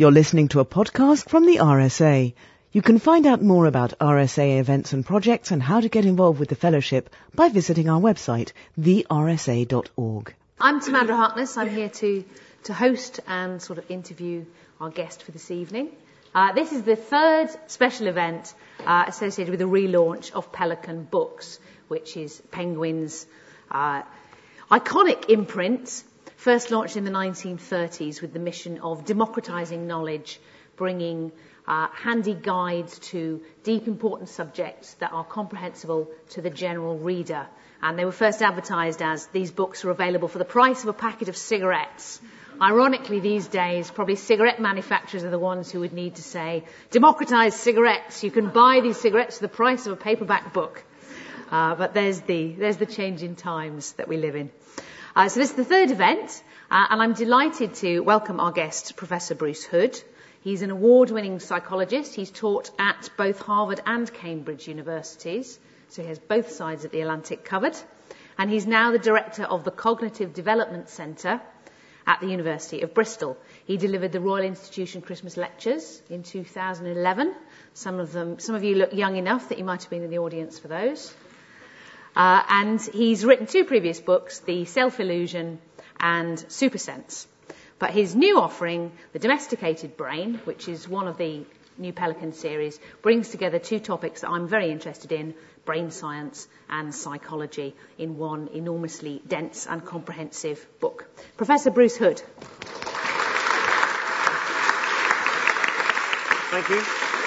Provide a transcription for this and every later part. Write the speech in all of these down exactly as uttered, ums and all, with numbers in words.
You're listening to a podcast from the R S A. You can find out more about R S A events and projects and how to get involved with the fellowship by visiting our website, the r s a dot org. I'm Tamandra Harkness. I'm here to, to host and sort of interview our guest for this evening. Uh, this is the third special event uh, associated with the relaunch of Pelican Books, which is Penguin's uh, iconic imprint, first launched in the nineteen thirties with the mission of democratizing knowledge, bringing uh, handy guides to deep, important subjects that are comprehensible to the general reader. And they were first advertised as these books are available for the price of a packet of cigarettes. Ironically, these days, probably cigarette manufacturers are the ones who would need to say, democratize cigarettes. You can buy these cigarettes for the price of a paperback book. Uh, but there's the, there's the change in times that we live in. Uh, so this is the third event, uh, and I'm delighted to welcome our guest, Professor Bruce Hood. He's an award-winning psychologist. He's taught at both Harvard and Cambridge universities, so he has both sides of the Atlantic covered. And he's now the director of the Cognitive Development Centre at the University of Bristol. He delivered the Royal Institution Christmas Lectures in two thousand eleven. Some of them, some of you look young enough that you might have been in the audience for those. Uh, and he's written two previous books, The Self-Illusion and Supersense. But his new offering, The Domesticated Brain, which is one of the new Pelican series, brings together two topics that I'm very interested in, brain science and psychology, in one enormously dense and comprehensive book. Professor Bruce Hood. Thank you.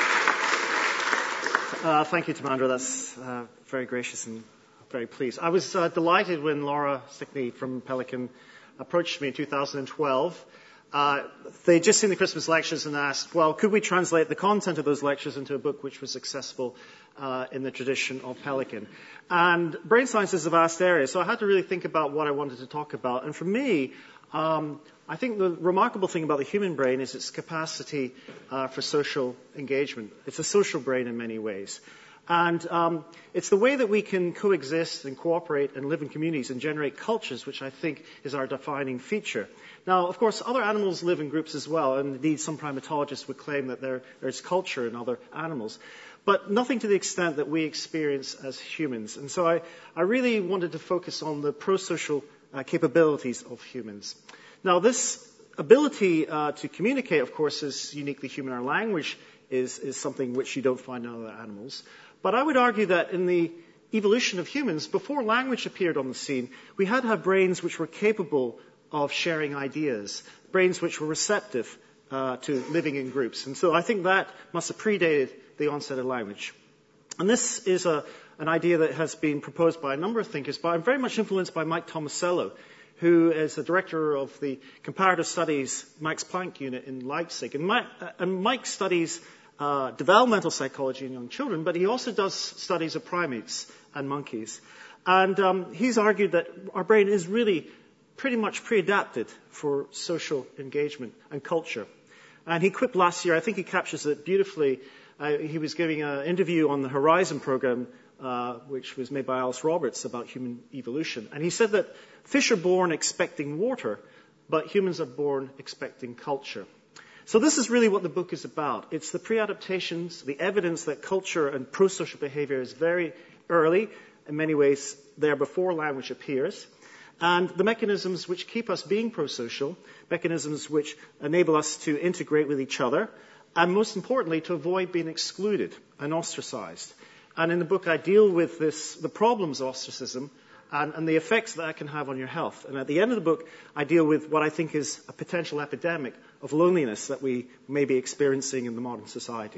Uh, thank you, Tamandra. That's uh, very gracious and very pleased. I was uh, delighted when Laura Stickney from Pelican approached me in two thousand twelve. Uh, they'd just seen the Christmas lectures and asked, well, could we translate the content of those lectures into a book which was accessible uh, in the tradition of Pelican? And brain science is a vast area, so I had to really think about what I wanted to talk about. And for me, um, I think the remarkable thing about the human brain is its capacity uh, for social engagement. It's a social brain in many ways. And um, it's the way that we can coexist and cooperate and live in communities and generate cultures, which I think is our defining feature. Now, of course, other animals live in groups as well, and indeed some primatologists would claim that there, there's culture in other animals, but nothing to the extent that we experience as humans. And so I, I really wanted to focus on the pro-social uh, capabilities of humans. Now, this ability uh, to communicate, of course, is uniquely human. Our language is, is something which you don't find in other animals. But I would argue that in the evolution of humans, before language appeared on the scene, we had to have brains which were capable of sharing ideas, brains which were receptive uh, to living in groups. And so I think that must have predated the onset of language. And this is a, an idea that has been proposed by a number of thinkers, but I'm very much influenced by Mike Tomasello, who is the director of the Comparative Studies Max Planck Unit in Leipzig. And Mike, uh, and Mike studies Uh, developmental psychology in young children, but he also does studies of primates and monkeys. And um, he's argued that our brain is really pretty much pre-adapted for social engagement and culture. And he quipped last year, I think he captures it beautifully. Uh, he was giving an interview on the Horizon program, uh, which was made by Alice Roberts about human evolution. And he said that fish are born expecting water, but humans are born expecting culture. So this is really what the book is about. It's the pre-adaptations, the evidence that culture and pro-social behavior is very early, in many ways there before language appears, and the mechanisms which keep us being pro-social, mechanisms which enable us to integrate with each other, and most importantly, to avoid being excluded and ostracized. And in the book, I deal with this, the problems of ostracism, And, and the effects that that can have on your health. And at the end of the book, I deal with what I think is a potential epidemic of loneliness that we may be experiencing in the modern society.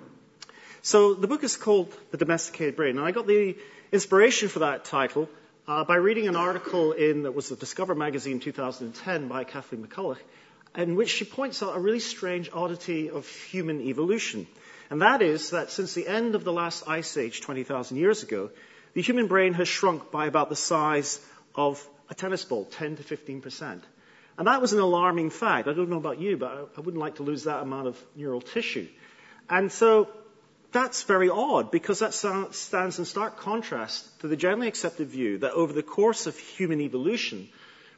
So the book is called The Domesticated Brain. And I got the inspiration for that title uh, by reading an article in that was the Discover magazine two thousand ten by Kathleen McCulloch, in which she points out a really strange oddity of human evolution. And that is that since the end of the last ice age twenty thousand years ago, the human brain has shrunk by about the size of a tennis ball, ten to fifteen percent. And that was an alarming fact. I don't know about you, but I wouldn't like to lose that amount of neural tissue. And so that's very odd, because that stands in stark contrast to the generally accepted view that over the course of human evolution,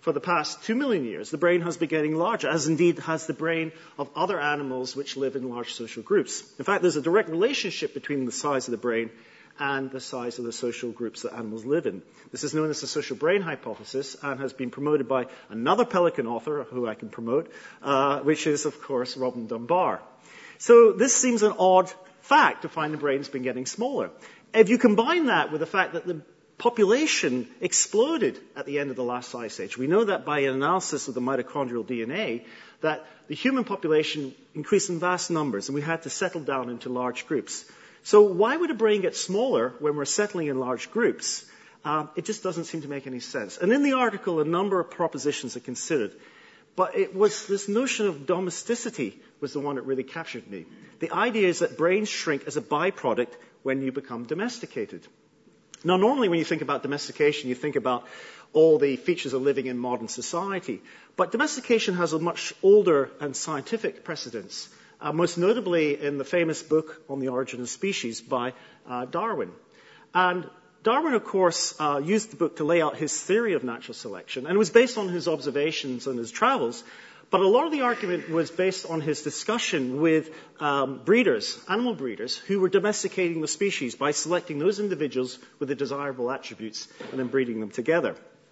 for the past two million years, the brain has been getting larger, as indeed has the brain of other animals which live in large social groups. In fact, there's a direct relationship between the size of the brain and the size of the social groups that animals live in. This is known as the social brain hypothesis and has been promoted by another Pelican author, who I can promote, uh, which is, of course, Robin Dunbar. So this seems an odd fact to find the brain's been getting smaller. If you combine that with the fact that the population exploded at the end of the last ice age, we know that by an analysis of the mitochondrial D N A, that the human population increased in vast numbers, and we had to settle down into large groups. So why would a brain get smaller when we're settling in large groups? Uh, it just doesn't seem to make any sense. And in the article, a number of propositions are considered. But it was this notion of domesticity was the one that really captured me. The idea is that brains shrink as a byproduct when you become domesticated. Now, normally when you think about domestication, you think about all the features of living in modern society. But domestication has a much older and scientific precedence, uh, most notably in the famous book On the Origin of Species by uh, Darwin. And Darwin, of course, uh, used the book to lay out his theory of natural selection, and it was based on his observations and his travels. But a lot of the argument was based on his discussion with um, breeders, animal breeders, who were domesticating the species by selecting those individuals with the desirable attributes and then breeding them together.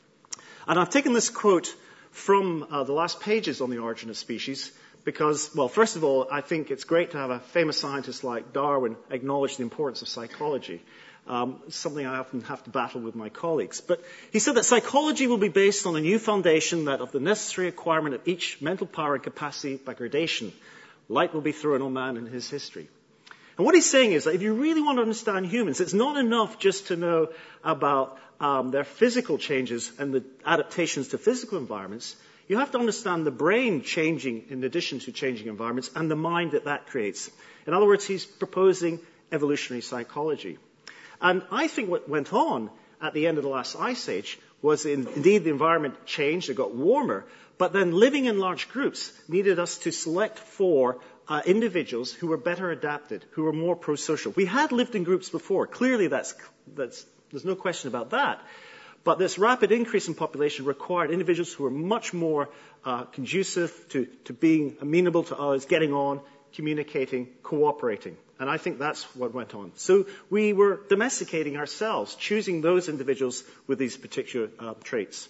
And I've taken this quote from uh, the last pages on the Origin of Species because, well, first of all, I think it's great to have a famous scientist like Darwin acknowledge the importance of psychology. Um, something I often have to battle with my colleagues. But he said that psychology will be based on a new foundation, that of the necessary acquirement of each mental power and capacity by gradation. Light will be thrown on man in his history. And what he's saying is that if you really want to understand humans, it's not enough just to know about um, their physical changes and the adaptations to physical environments. You have to understand the brain changing in addition to changing environments and the mind that that creates. In other words, he's proposing evolutionary psychology. And I think what went on at the end of the last ice age was in, indeed the environment changed, it got warmer, but then living in large groups needed us to select for uh, individuals who were better adapted, who were more pro-social. We had lived in groups before. Clearly, that's, that's, there's no question about that. But this rapid increase in population required individuals who were much more uh, conducive to, to being amenable to others, getting on, communicating, cooperating. And I think that's what went on. So we were domesticating ourselves, choosing those individuals with these particular uh, traits.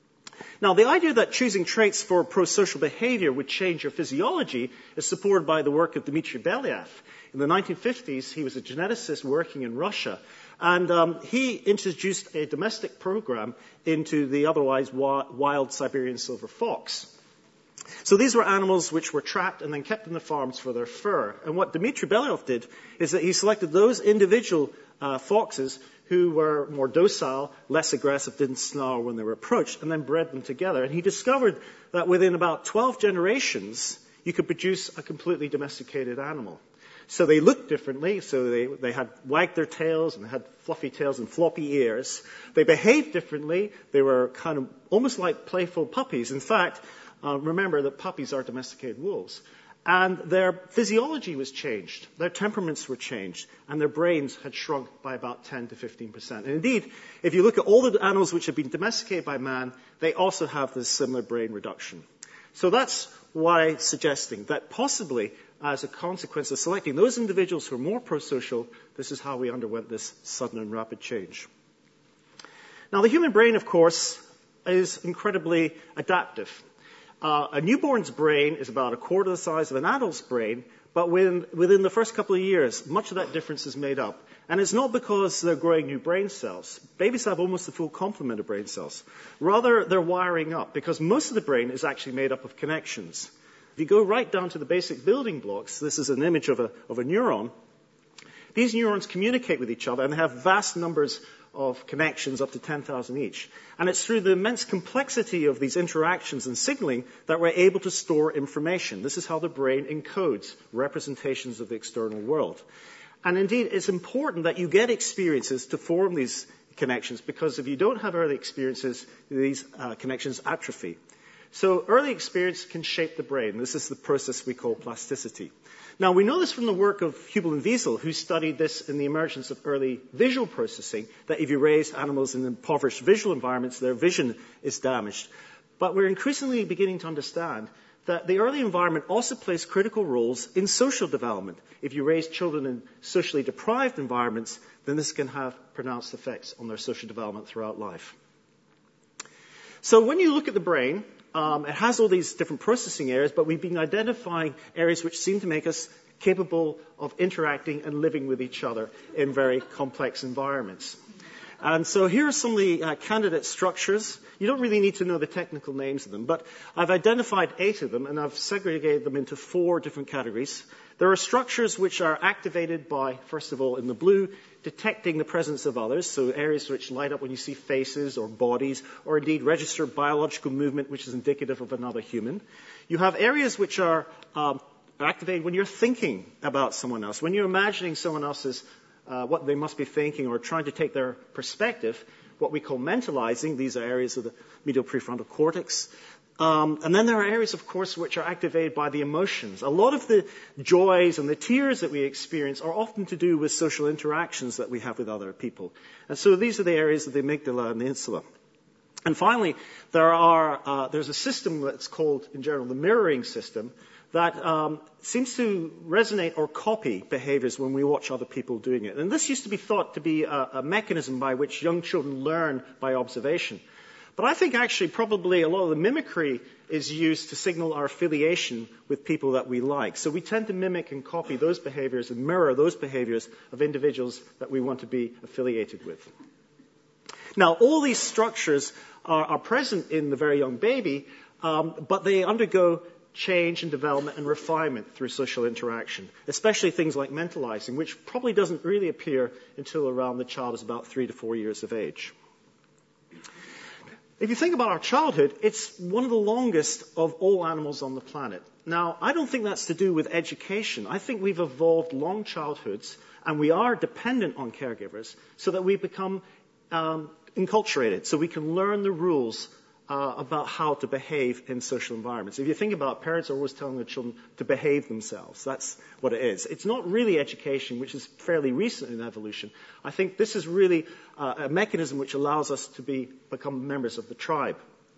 Now, the idea that choosing traits for pro-social behavior would change your physiology is supported by the work of Dmitry Belyaev. In the nineteen fifties, he was a geneticist working in Russia, and um, he introduced a domestic program into the otherwise wi- wild Siberian silver fox. So these were animals which were trapped and then kept in the farms for their fur. And what Dmitry Belyaev did is that he selected those individual uh, foxes who were more docile, less aggressive, didn't snarl when they were approached, and then bred them together. And he discovered that within about twelve generations, you could produce a completely domesticated animal. So they looked differently. So they, they had wagged their tails and had fluffy tails and floppy ears. They behaved differently. They were kind of almost like playful puppies. In fact, Uh, remember that puppies are domesticated wolves. And their physiology was changed. Their temperaments were changed. And their brains had shrunk by about ten to fifteen percent. And indeed, if you look at all the animals which have been domesticated by man, they also have this similar brain reduction. So that's why suggesting that possibly as a consequence of selecting those individuals who are more pro-social, this is how we underwent this sudden and rapid change. Now, the human brain, of course, is incredibly adaptive. Uh, a newborn's brain is about a quarter the size of an adult's brain, but within, within the first couple of years, much of that difference is made up. And it's not because they're growing new brain cells. Babies have almost the full complement of brain cells. Rather, they're wiring up, because most of the brain is actually made up of connections. If you go right down to the basic building blocks, this is an image of a, of a neuron. These neurons communicate with each other, and they have vast numbers of connections, up to ten thousand each. And it's through the immense complexity of these interactions and signaling that we're able to store information. This is how the brain encodes representations of the external world. And indeed, it's important that you get experiences to form these connections, because if you don't have early experiences, these uh, connections atrophy. So early experience can shape the brain. This is the process we call plasticity. Now, we know this from the work of Hubel and Wiesel, who studied this in the emergence of early visual processing, that if you raise animals in impoverished visual environments, their vision is damaged. But we're increasingly beginning to understand that the early environment also plays critical roles in social development. If you raise children in socially deprived environments, then this can have pronounced effects on their social development throughout life. So when you look at the brain, um, it has all these different processing areas, but we've been identifying areas which seem to make us capable of interacting and living with each other in very complex environments. And so here are some of the uh, candidate structures. You don't really need to know the technical names of them, but I've identified eight of them, and I've segregated them into four different categories. There are structures which are activated by, first of all, in the blue, detecting the presence of others, so areas which light up when you see faces or bodies, or indeed register biological movement, which is indicative of another human. You have areas which are um, activated when you're thinking about someone else, when you're imagining someone else's Uh, what they must be thinking or trying to take their perspective, what we call mentalizing. These are areas of the medial prefrontal cortex. Um, and then there are areas, of course, which are activated by the emotions. A lot of the joys and the tears that we experience are often to do with social interactions that we have with other people. And so these are the areas of the amygdala and the insula. And finally, there are uh, there's a system that's called, in general, the mirroring system, that um, seems to resonate or copy behaviors when we watch other people doing it. And this used to be thought to be a, a mechanism by which young children learn by observation. But I think actually probably a lot of the mimicry is used to signal our affiliation with people that we like. So we tend to mimic and copy those behaviors and mirror those behaviors of individuals that we want to be affiliated with. Now, all these structures are, are present in the very young baby, um, but they undergo change and development and refinement through social interaction, especially things like mentalizing, which probably doesn't really appear until around the child is about three to four years of age. If you think about our childhood, it's one of the longest of all animals on the planet. Now, I don't think that's to do with education. I think we've evolved long childhoods, and we are dependent on caregivers so that we become um, enculturated, so we can learn the rules Uh, about how to behave in social environments. If you think about it, parents are always telling their children to behave themselves. That's what it is. It's not really education, which is fairly recent in evolution. I think this is really uh, a mechanism which allows us to be become members of the tribe.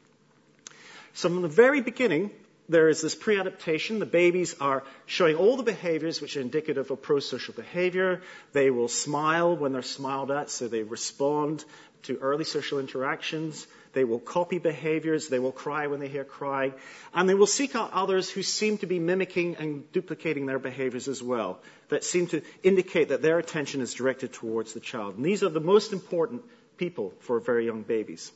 So from the very beginning, there is this pre-adaptation. The babies are showing all the behaviors which are indicative of pro-social behavior. They will smile when they're smiled at, so they respond to early social interactions. They will copy behaviors. They will cry when they hear crying. And they will seek out others who seem to be mimicking and duplicating their behaviors as well, that seem to indicate that their attention is directed towards the child. And these are the most important people for very young babies.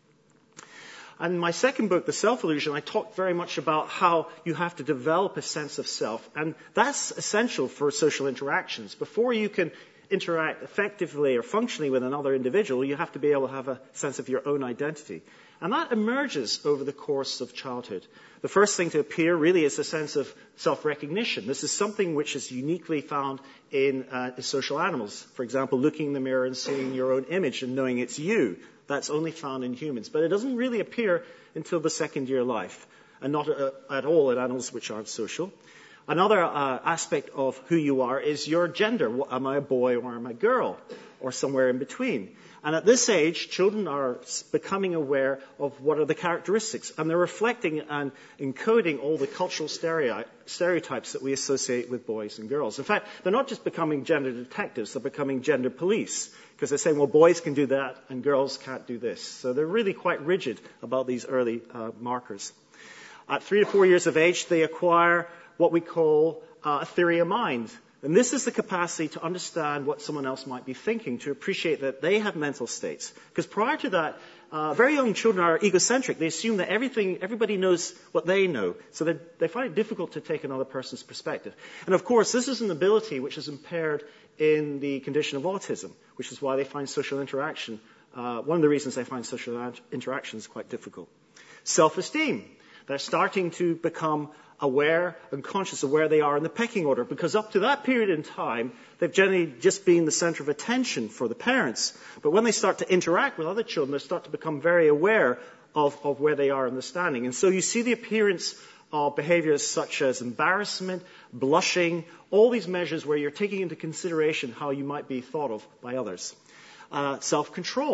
And in my second book, The Self-Illusion, I talk very much about how you have to develop a sense of self. And that's essential for social interactions. Before you can interact effectively or functionally with another individual, you have to be able to have a sense of your own identity. And that emerges over the course of childhood. The first thing to appear really is a sense of self-recognition. This is something which is uniquely found in uh, social animals. For example, looking in the mirror and seeing your own image and knowing it's you. That's only found in humans. But it doesn't really appear until the second year life, and not uh, at all in animals which aren't social. Another uh, aspect of who you are is your gender. Am I a boy or am I a girl? Or somewhere in between. And at this age, children are becoming aware of what are the characteristics. And they're reflecting and encoding all the cultural stereotypes that we associate with boys and girls. In fact, they're not just becoming gender detectives, they're becoming gender police. Because they're saying, well, boys can do that and girls can't do this. So they're really quite rigid about these early uh, markers. At three to four years of age, they acquire what we call uh, a theory of mind. And this is the capacity to understand what someone else might be thinking, to appreciate that they have mental states. Because prior to that, uh, very young children are egocentric. They assume that everything, everybody knows what they know. So they, they find it difficult to take another person's perspective. And of course, this is an ability which is impaired in the condition of autism, which is why they find social interaction, uh, one of the reasons they find social interaction is quite difficult. Self-esteem. They're starting to become aware and conscious of where they are in the pecking order, because up to that period in time, they've generally just been the center of attention for the parents. But when they start to interact with other children, they start to become very aware of, of where they are in the standing. And so you see the appearance of behaviors such as embarrassment, blushing, all these measures where you're taking into consideration how you might be thought of by others. Uh, self-control.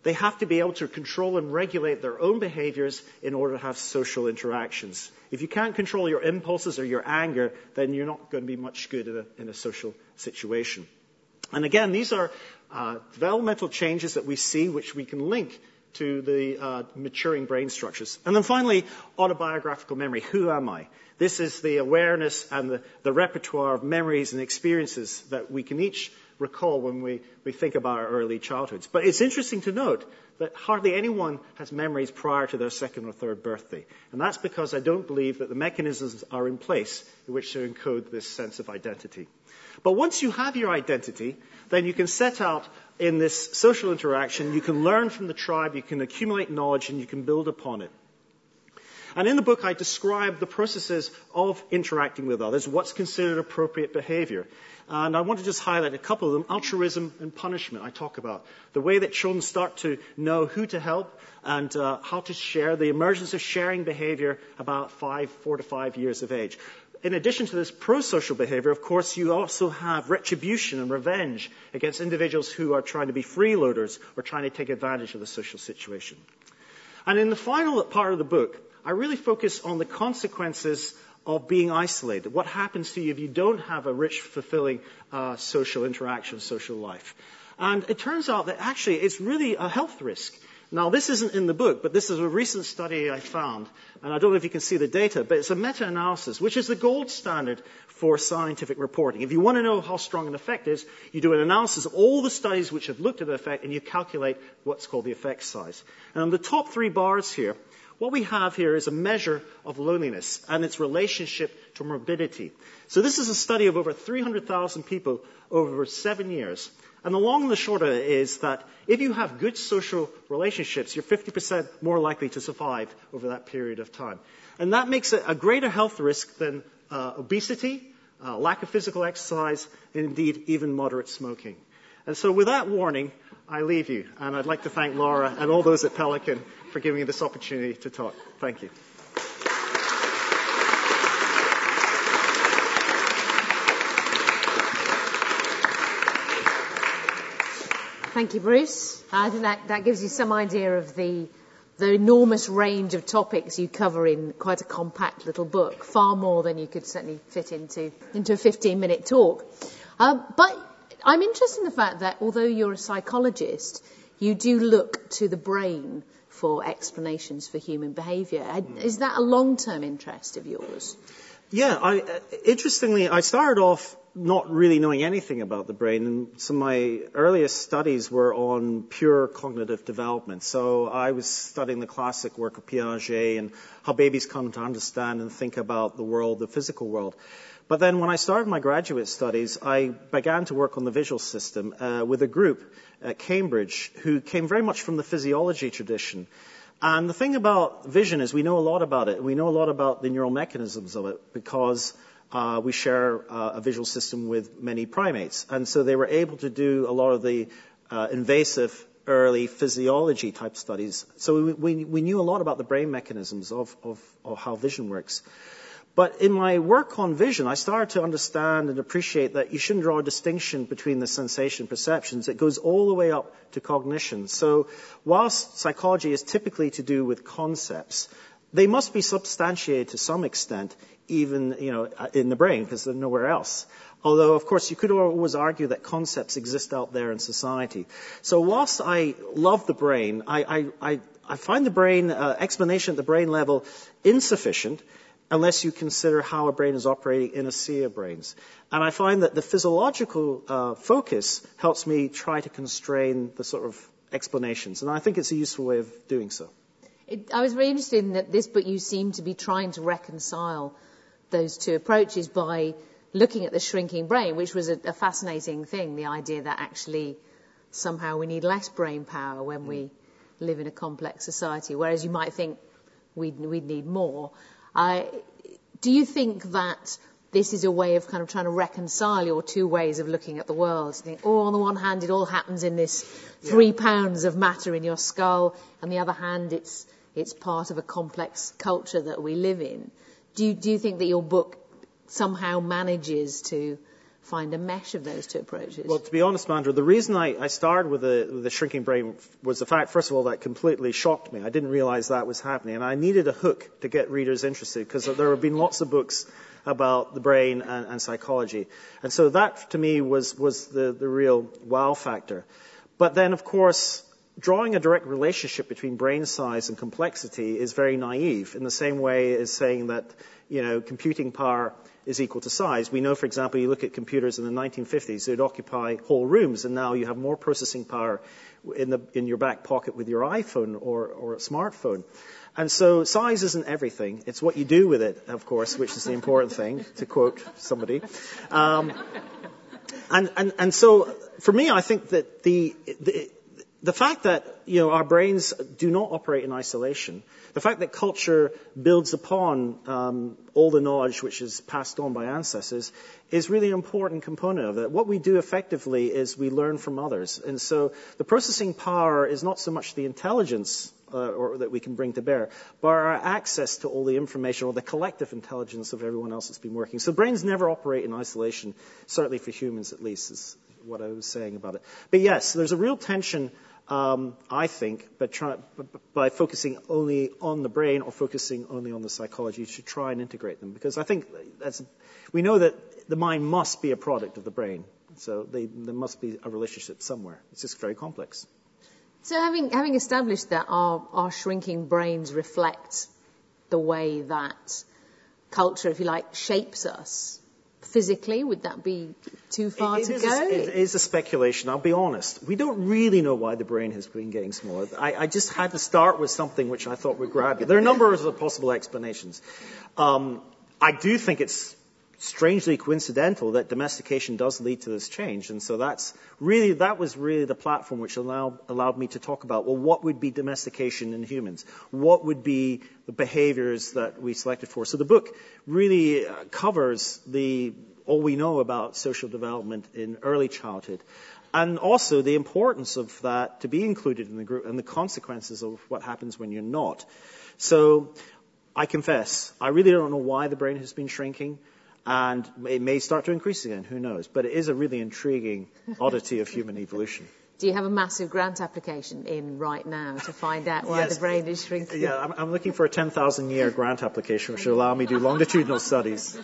They have to be able to control and regulate their own behaviors in order to have social interactions. If you can't control your impulses or your anger, then you're not going to be much good in a, in a social situation. And again, these are uh, developmental changes that we see which we can link to the uh, maturing brain structures. And then finally, autobiographical memory. Who am I? This is the awareness and the, the repertoire of memories and experiences that we can each recall when we, we think about our early childhoods. But it's interesting to note that hardly anyone has memories prior to their second or third birthday. And that's because I don't believe that the mechanisms are in place in which to encode this sense of identity. But once you have your identity, then you can set out in this social interaction, you can learn from the tribe, you can accumulate knowledge, and you can build upon it. And in the book, I describe the processes of interacting with others, what's considered appropriate behavior. And I want to just highlight a couple of them. Altruism and punishment I talk about. The way that children start to know who to help and uh, how to share, the emergence of sharing behavior about five, four to five years of age. In addition to this pro-social behavior, of course, you also have retribution and revenge against individuals who are trying to be freeloaders or trying to take advantage of the social situation. And in the final part of the book, I really focus on the consequences of being isolated. What happens to you if you don't have a rich, fulfilling uh, social interaction, social life? And it turns out that actually it's really a health risk. Now, this isn't in the book, but this is a recent study I found, and I don't know if you can see the data, but it's a meta-analysis, which is the gold standard for scientific reporting. If you want to know how strong an effect is, you do an analysis of all the studies which have looked at the effect, and you calculate what's called the effect size. And on the top three bars here, what we have here is a measure of loneliness and its relationship to morbidity. So this is a study of over three hundred thousand people over seven years. And the long and the short of it is that if you have good social relationships, you're fifty percent more likely to survive over that period of time. And that makes it a greater health risk than uh, obesity, uh, lack of physical exercise, and indeed even moderate smoking. And so with that warning, I leave you. And I'd like to thank Laura and all those at Pelican for giving me this opportunity to talk. Thank you. Thank you, Bruce. I think that, that gives you some idea of the, the enormous range of topics you cover in quite a compact little book, far more than you could certainly fit into, into a fifteen-minute talk. Uh, but I'm interested in the fact that although you're a psychologist, you do look to the brain for explanations for human behaviour. Is that a long-term interest of yours? Yeah, I, uh, interestingly, I started off not really knowing anything about the brain, and some of my earliest studies were on pure cognitive development. So I was studying the classic work of Piaget and how babies come to understand and think about the world, the physical world. But then when I started my graduate studies, I began to work on the visual system uh, with a group at Cambridge who came very much from the physiology tradition. And the thing about vision is we know a lot about it. We know a lot about the neural mechanisms of it because uh, we share uh, a visual system with many primates. And so they were able to do a lot of the uh, invasive early physiology type studies. So we, we, we knew a lot about the brain mechanisms of, of, of how vision works. But in my work on vision, I started to understand and appreciate that you shouldn't draw a distinction between the sensation perceptions. It goes all the way up to cognition. So whilst psychology is typically to do with concepts, they must be substantiated to some extent, even, you know, in the brain, because they're nowhere else. Although, of course, you could always argue that concepts exist out there in society. So whilst I love the brain, I, I, I, I find the brain, uh, explanation at the brain level insufficient, unless you consider how a brain is operating in a sea of brains. And I find that the physiological uh, focus helps me try to constrain the sort of explanations. And I think it's a useful way of doing so. It, I was very interested in that this book you seem to be trying to reconcile those two approaches by looking at the shrinking brain, which was a, a fascinating thing, the idea that actually somehow we need less brain power when mm. we live in a complex society, whereas you might think we'd, we'd need more. Uh, do you think that this is a way of kind of trying to reconcile your two ways of looking at the world? You think, oh, on the one hand, it all happens in this three yeah. pounds of matter in your skull. On the other hand, it's it's part of a complex culture that we live in. Do you, do you think that your book somehow manages to find a mesh of those two approaches? Well, to be honest, Mandra, the reason I, I started with the, with the shrinking brain was the fact, first of all, that completely shocked me. I didn't realize that was happening. And I needed a hook to get readers interested because there have been lots of books about the brain and, and psychology. And so that, to me, was, was the, the real wow factor. But then, of course, drawing a direct relationship between brain size and complexity is very naive, in the same way as saying that, you know, computing power is equal to size. We know, for example, you look at computers in the nineteen fifties, they'd occupy whole rooms, and now you have more processing power in the in your back pocket with your iPhone or, or a smartphone. And so size isn't everything. It's what you do with it, of course, which is the important thing, to quote somebody. Um, and, and, and so, for me, I think that the, the The fact that, you know, our brains do not operate in isolation, the fact that culture builds upon um, all the knowledge which is passed on by ancestors is really an important component of it. What we do effectively is we learn from others. And so the processing power is not so much the intelligence uh, or that we can bring to bear, but our access to all the information or the collective intelligence of everyone else that's been working. So brains never operate in isolation, certainly for humans at least, is what I was saying about it. But yes, there's a real tension, Um, I think, but try, by focusing only on the brain or focusing only on the psychology, you should try and integrate them. Because I think that's, we know that the mind must be a product of the brain. So they, there must be a relationship somewhere. It's just very complex. So having, having established that our, our shrinking brains reflect the way that culture, if you like, shapes us, physically, would that be too far it, it to go? A, it is a speculation, I'll be honest. We don't really know why the brain has been getting smaller. I, I just had to start with something which I thought would grab you. There are a number of possible explanations. Um, I do think it's strangely coincidental that domestication does lead to this change. And so that's really, that was really the platform which allowed, allowed me to talk about, well, what would be domestication in humans? What would be the behaviors that we selected for? So the book really uh, covers the, all we know about social development in early childhood. And also the importance of that to be included in the group and the consequences of what happens when you're not. So I confess, I really don't know why the brain has been shrinking. And it may start to increase again, who knows? But it is a really intriguing oddity of human evolution. Do you have a massive grant application in right now to find out why yes. the brain is shrinking? Yeah, I'm, I'm looking for a ten thousand year grant application which will allow me to do longitudinal studies.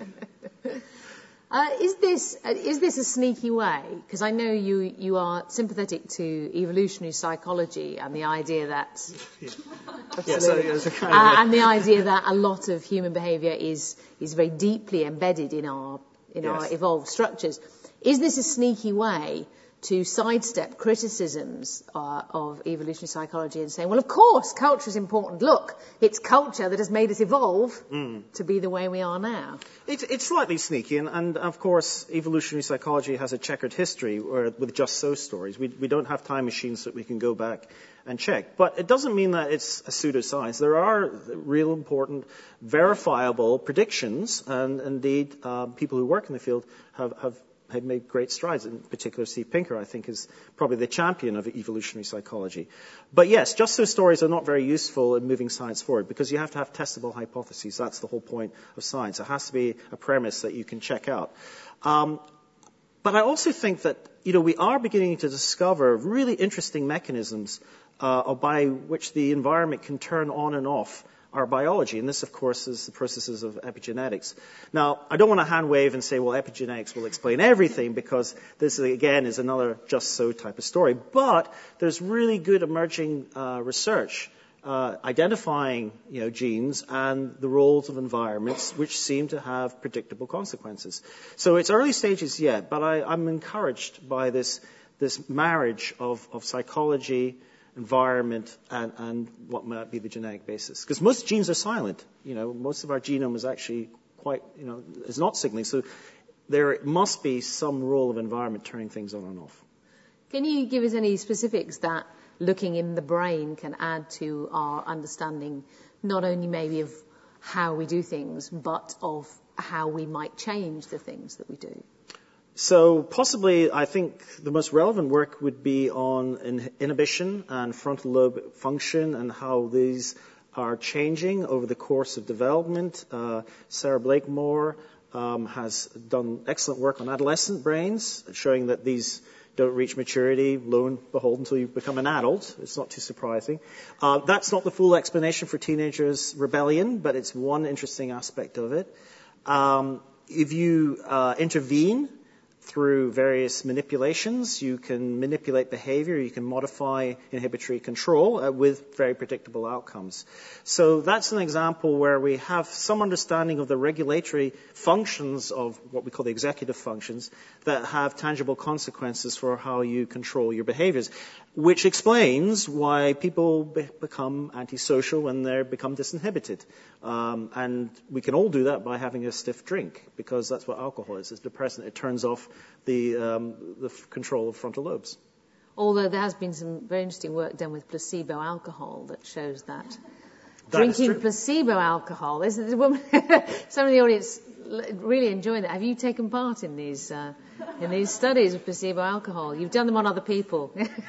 Uh, is this uh, is this a sneaky way? Because I know you you are sympathetic to evolutionary psychology and the idea that yeah. absolutely, yeah, so kind uh, of and the idea that a lot of human behaviour is is very deeply embedded in our in yes. our evolved structures. Is this a sneaky way to sidestep criticisms uh, of evolutionary psychology and saying, well, of course, culture is important. Look, it's culture that has made us evolve mm. to be the way we are now. It's, it's slightly sneaky, and, and of course, evolutionary psychology has a checkered history where, with just so stories. We, we don't have time machines that we can go back and check. But it doesn't mean that it's a pseudoscience. There are real important, verifiable predictions, and indeed, uh, people who work in the field have, have have made great strides. In particular, Steve Pinker, I think, is probably the champion of evolutionary psychology. But yes, just so stories are not very useful in moving science forward because you have to have testable hypotheses. That's the whole point of science. It has to be a premise that you can check out. Um, but I also think that, you know, we are beginning to discover really interesting mechanisms uh, by which the environment can turn on and off our biology. And this, of course, is the processes of epigenetics. Now, I don't want to hand wave and say, well, epigenetics will explain everything because this, again, is another just so type of story. But there's really good emerging uh, research uh, identifying, you know, genes and the roles of environments which seem to have predictable consequences. So it's early stages yet, but I, I'm encouraged by this, this marriage of, of psychology, environment, and, and what might be the genetic basis. Because most genes are silent. You know, most of our genome is actually quite, you know, is not signaling. So there must be some role of environment turning things on and off. Can you give us any specifics that looking in the brain can add to our understanding, not only maybe of how we do things, but of how we might change the things that we do? So possibly, I think the most relevant work would be on in- inhibition and frontal lobe function and how these are changing over the course of development. Uh, Sarah Blakemore, um, has done excellent work on adolescent brains, showing that these don't reach maturity, lo and behold, until you become an adult. It's not too surprising. Uh, that's not the full explanation for teenagers' rebellion, but it's one interesting aspect of it. Um, if you uh, intervene through various manipulations, you can manipulate behavior, you can modify inhibitory control uh, with very predictable outcomes. So that's an example where we have some understanding of the regulatory functions of what we call the executive functions that have tangible consequences for how you control your behaviors, which explains why people be- become antisocial when they become disinhibited. Um, and we can all do that by having a stiff drink, because that's what alcohol is. It's a depressant. It turns off the, um, the f- control of frontal lobes. Although there has been some very interesting work done with placebo alcohol that shows that, that drinking placebo alcohol, there's a woman, some of the audience really enjoy that. Have you taken part in these uh, in these studies of placebo alcohol? You've done them on other people.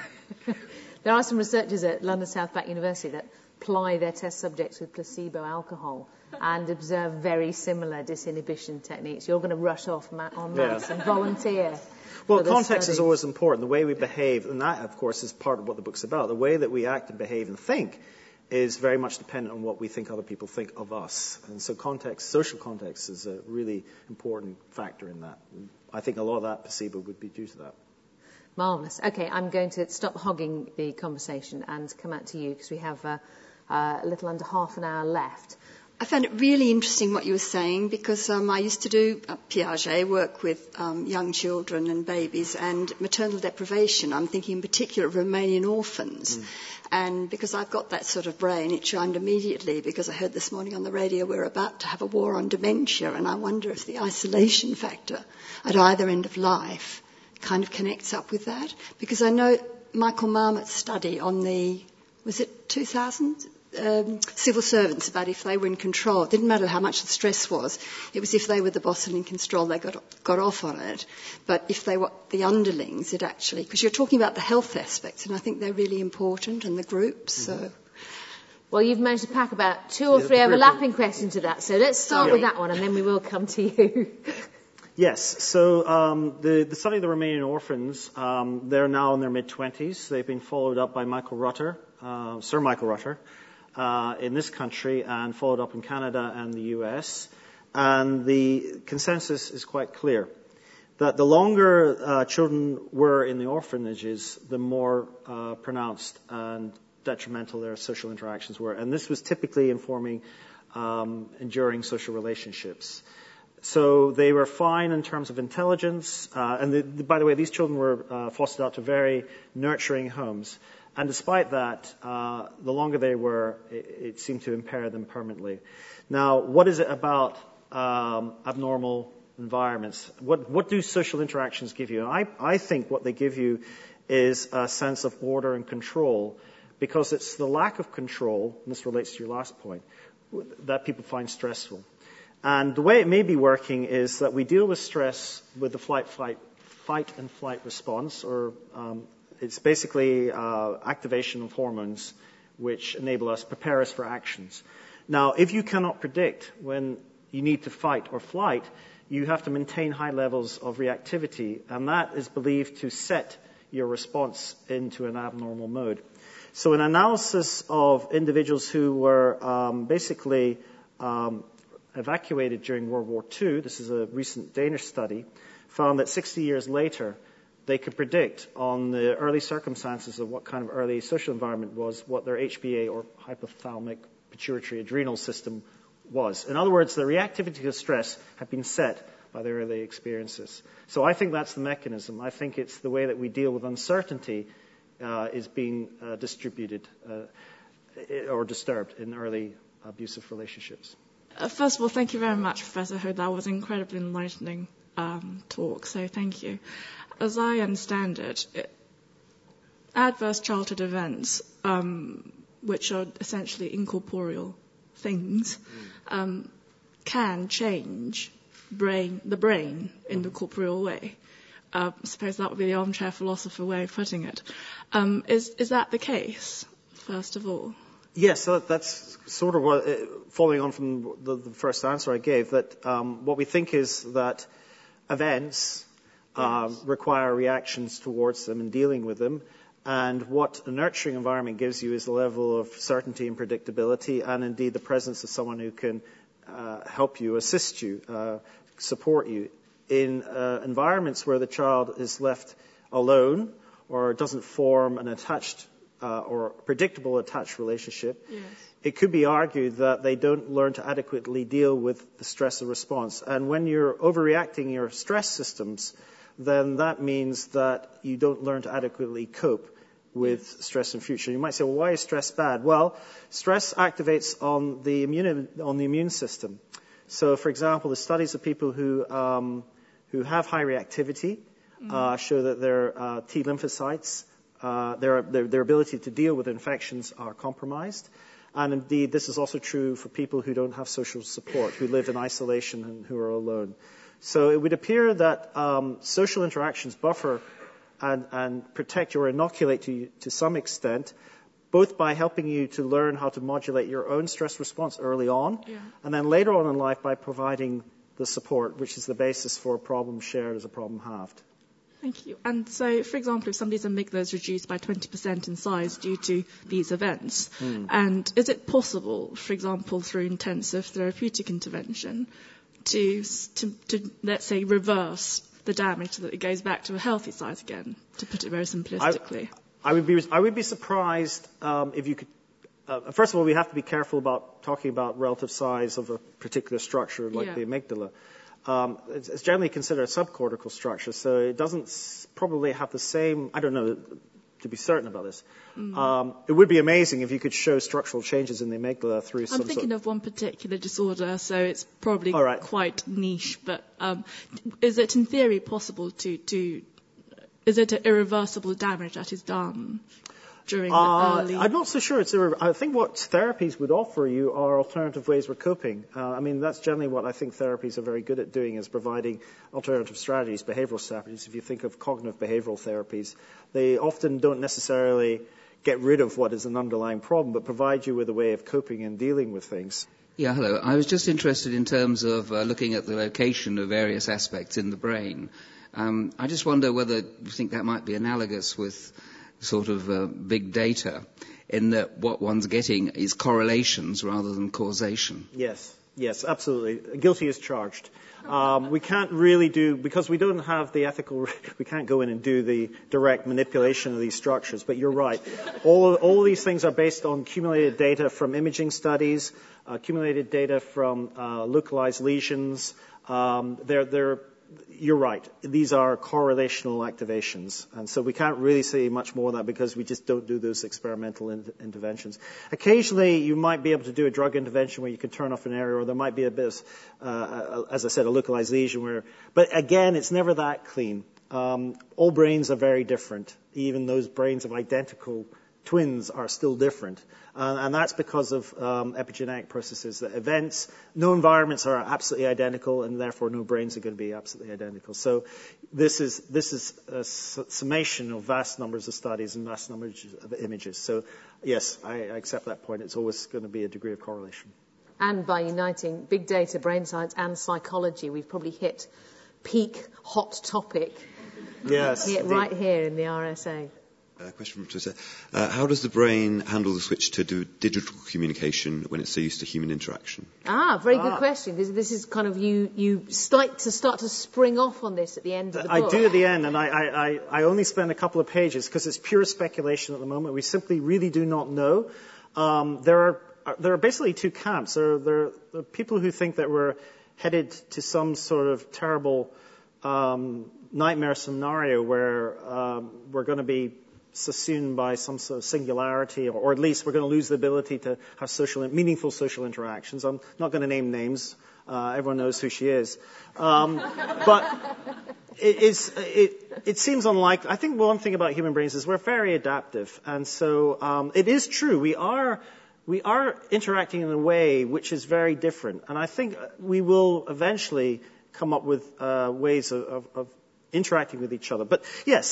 There are some researchers at London South Bank University that ply their test subjects with placebo alcohol and observe very similar disinhibition techniques. You're going to rush off en masse yeah. and volunteer. Well, context is always important. The way we behave, and that, of course, is part of what the book's about. The way that we act and behave and think is very much dependent on what we think other people think of us. And so context, social context, is a really important factor in that. I think a lot of that placebo would be due to that. Marvellous. Okay, I'm going to stop hogging the conversation and come out to you, because we have uh, uh, a little under half an hour left. I found it really interesting what you were saying, because um, I used to do uh, Piaget work with um, young children and babies and maternal deprivation. I'm thinking in particular of Romanian orphans. Mm. And because I've got that sort of brain, it chimed immediately, because I heard this morning on the radio we're about to have a war on dementia, and I wonder if the isolation factor at either end of life kind of connects up with that. Because I know Michael Marmot's study on the, was it two thousand? Um, civil servants, about if they were in control. It didn't matter how much the stress was. It was if they were the boss and in control, they got got off on it. But if they were the underlings, it actually, because you're talking about the health aspects, and I think they're really important, and the groups. Mm-hmm. So, well, you've managed to pack about two or three overlapping questions to that. So let's start yeah. with that one, and then we will come to you. Yes. So um, the, the study of the Romanian orphans, um, they're now in their mid-twenties. They've been followed up by Michael Rutter, uh, Sir Michael Rutter, Uh, in this country, and followed up in Canada and the U S. And the consensus is quite clear that the longer uh, children were in the orphanages, the more uh, pronounced and detrimental their social interactions were. And this was typically informing um, enduring social relationships. So they were fine in terms of intelligence. Uh, and the, the, by the way, these children were uh, fostered out to very nurturing homes. And despite that, uh, the longer they were, it, it seemed to impair them permanently. Now, what is it about um, abnormal environments? What, what do social interactions give you? And I, I think what they give you is a sense of order and control, because it's the lack of control, and this relates to your last point, that people find stressful. And the way it may be working is that we deal with stress with the flight, flight, fight and flight response, or um, it's basically uh, activation of hormones which enable us, prepare us for actions. Now, if you cannot predict when you need to fight or flight, you have to maintain high levels of reactivity, and that is believed to set your response into an abnormal mode. So an analysis of individuals who were um, basically um, evacuated during World War Two, this is a recent Danish study, found that sixty years later, they could predict on the early circumstances of what kind of early social environment was, what their H P A, or hypothalamic pituitary adrenal system, was. In other words, the reactivity to stress had been set by their early experiences. So I think that's the mechanism. I think it's the way that we deal with uncertainty uh, is being uh, distributed uh, or disturbed in early abusive relationships. Uh, first of all, thank you very much, Professor Ho. That was an incredibly enlightening um, talk, so thank you. As I understand it, it adverse childhood events, um, which are essentially incorporeal things, mm. um, can change brain, the brain in mm. the corporeal way. Uh, I suppose that would be the armchair philosopher way of putting it. Um, is, is that the case, first of all? Yes, so that's sort of what, uh, following on from the, the first answer I gave, that um, what we think is that events uh, yes. require reactions towards them and dealing with them. And what a nurturing environment gives you is a level of certainty and predictability, and indeed the presence of someone who can uh, help you, assist you, uh, support you. In uh, environments where the child is left alone or doesn't form an attached uh, or predictable attached relationship, yes. it could be argued that they don't learn to adequately deal with the stressor response. And when you're overreacting your stress systems, then that means that you don't learn to adequately cope with stress in future. You might say, well, why is stress bad? Well, stress activates on the immune, on the immune system. So, for example, the studies of people who um, who have high reactivity mm. uh, show that their uh, T lymphocytes, uh, their, their their ability to deal with infections are compromised. And indeed, this is also true for people who don't have social support, who live in isolation and who are alone. So it would appear that um, social interactions buffer and, and protect you or inoculate you to some extent, both by helping you to learn how to modulate your own stress response early on, yeah. and then later on in life by providing the support, which is the basis for a problem shared as a problem halved. Thank you. And so, for example, if somebody's amygdala is reduced by twenty percent in size due to these events, mm. and is it possible, for example, through intensive therapeutic intervention, to, to, to let's say, reverse the damage so that it goes back to a healthy size again, to put it very simplistically? I, I would be I would be surprised um, if you could. Uh, first of all, we have to be careful about talking about relative size of a particular structure like yeah. the amygdala. Um, it's, it's generally considered a subcortical structure, so it doesn't s- probably have the same. I don't know to be certain about this. Mm. Um, it would be amazing if you could show structural changes in the amygdala through I'm some. I'm thinking sort of one particular disorder, so it's probably right. quite niche. But um, is it, in theory, possible to to? Is it an irreversible damage that is done during the uh, early? I'm not so sure. It's irre- I think what therapies would offer you are alternative ways of coping. Uh, I mean, that's generally what I think therapies are very good at doing, is providing alternative strategies, behavioral strategies. If you think of cognitive behavioral therapies, they often don't necessarily get rid of what is an underlying problem, but provide you with a way of coping and dealing with things. Yeah, hello. I was just interested in terms of uh, looking at the location of various aspects in the brain. Um, I just wonder whether you think that might be analogous with sort of uh, big data, in that what one's getting is correlations rather than causation. Yes, yes, absolutely. Guilty as charged. Um, we can't really do, because we don't have the ethical, we can't go in and do the direct manipulation of these structures, but you're right. All, all of these things are based on accumulated data from imaging studies, uh, accumulated data from uh, localized lesions. Um, they're, they're You're right. These are correlational activations. And so we can't really say much more than that because we just don't do those experimental in- interventions. Occasionally, you might be able to do a drug intervention where you can turn off an area, or there might be a bit of, uh, as I said, a localized lesion where, but again, it's never that clean. Um, all brains are very different. Even those brains of identical twins are still different. Uh, and that's because of um, epigenetic processes. That events, no environments are absolutely identical, and therefore no brains are going to be absolutely identical. So this is this is a summation of vast numbers of studies and vast numbers of images. So yes, I, I accept that point. It's always going to be a degree of correlation. And by uniting big data, brain science, and psychology, we've probably hit peak hot topic. Yes, here, right here in the R S A. A question from Twitter. Uh, how does the brain handle the switch to do digital communication when it's so used to human interaction? Ah, very good ah. question. This, this is kind of you, you like to start to spring off on this at the end of the I book. do at the end, and I, I, I only spend a couple of pages because it's pure speculation at the moment. We simply really do not know. Um, there are there are basically two camps. There are, there are people who think that we're headed to some sort of terrible um, nightmare scenario where um, we're going to be subsumed by some sort of singularity, or, or at least we're going to lose the ability to have social, meaningful social interactions. I'm not going to name names. Uh, everyone knows who she is. Um, but it, is, it, it seems unlikely. I think one thing about human brains is we're very adaptive. And so um, it is true. We are, we are interacting in a way which is very different. And I think we will eventually come up with uh, ways of, of, of interacting with each other. But yes,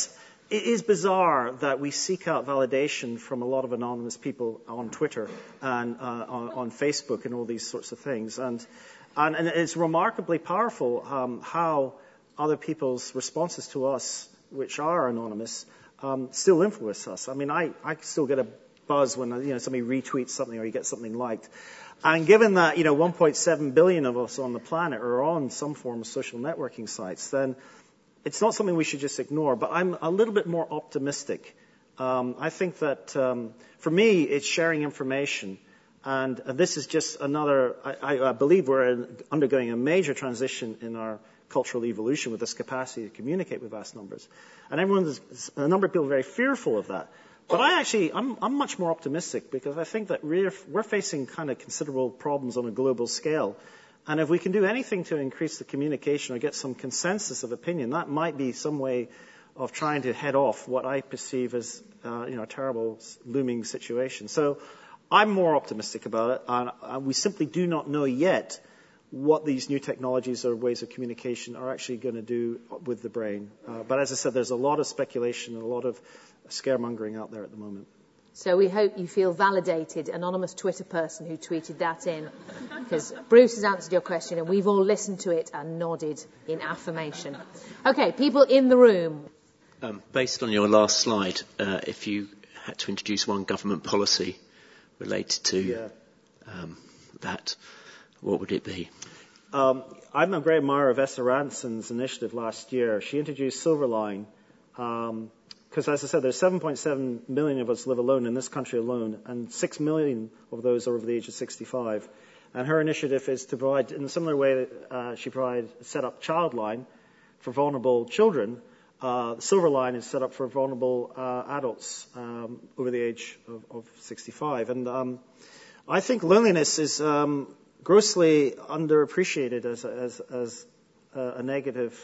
it is bizarre that we seek out validation from a lot of anonymous people on Twitter and uh, on, on Facebook and all these sorts of things. And, and, and it's remarkably powerful um, how other people's responses to us, which are anonymous, um, still influence us. I mean, I, I still get a buzz when you know somebody retweets something or you get something liked. And given that you know one point seven billion of us on the planet are on some form of social networking sites, then it's not something we should just ignore. But I'm a little bit more optimistic. Um, I think that um, for me, it's sharing information. And uh, this is just another, I, I believe we're in, undergoing a major transition in our cultural evolution with this capacity to communicate with vast numbers. And everyone, a number of people are very fearful of that. But I actually, I'm, I'm much more optimistic because I think that we're, we're facing kind of considerable problems on a global scale. And if we can do anything to increase the communication or get some consensus of opinion, that might be some way of trying to head off what I perceive as, uh, you know, a terrible looming situation. So I'm more optimistic about it. And uh, we simply do not know yet what these new technologies or ways of communication are actually going to do with the brain. Uh, but as I said, there's a lot of speculation and a lot of scaremongering out there at the moment. So we hope you feel validated, anonymous Twitter person who tweeted that in, because Bruce has answered your question and we've all listened to it and nodded in affirmation. Okay, people in the room. Um, based on your last slide, uh, if you had to introduce one government policy related to yeah. um, that, what would it be? Um, I'm a great admirer of Esther Ranson's initiative last year. She introduced Silverline, um, because, as I said, there's seven point seven million of us live alone in this country alone, and six million of those are over the age of sixty-five. And her initiative is to provide, in a similar way that uh, she provided, set up Childline for vulnerable children. Uh, Silverline is set up for vulnerable uh, adults um, over the age of, of sixty-five. And um, I think loneliness is um, grossly underappreciated as, as, as a, a negative